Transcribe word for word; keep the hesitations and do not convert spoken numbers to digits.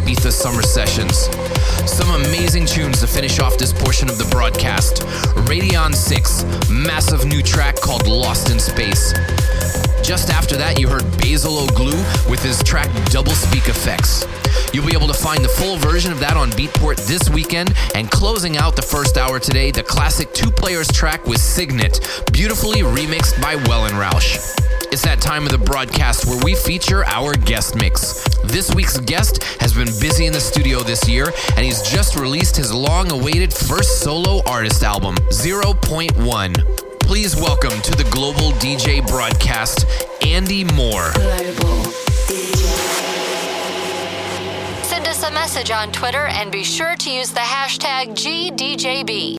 Ibiza Summer Sessions. Some amazing tunes to finish off this portion of the broadcast. Radion six, massive new track called Lost in Space. Just after that, you heard Basil O'Glue with his track Double Speak Effects. You'll be able to find the full version of that on Beatport this weekend, and closing out the first hour today, the classic Two Players track with Signet, beautifully remixed by Wellenrausch. It's that time of the broadcast where we feature our guest mix. This week's guest has been busy in the studio this year, and he's just released his long-awaited first solo artist album, zero point one. Please welcome to the Global D J broadcast, Andy Moore. Global D J. Send us a message on Twitter and be sure to use the hashtag G D J B.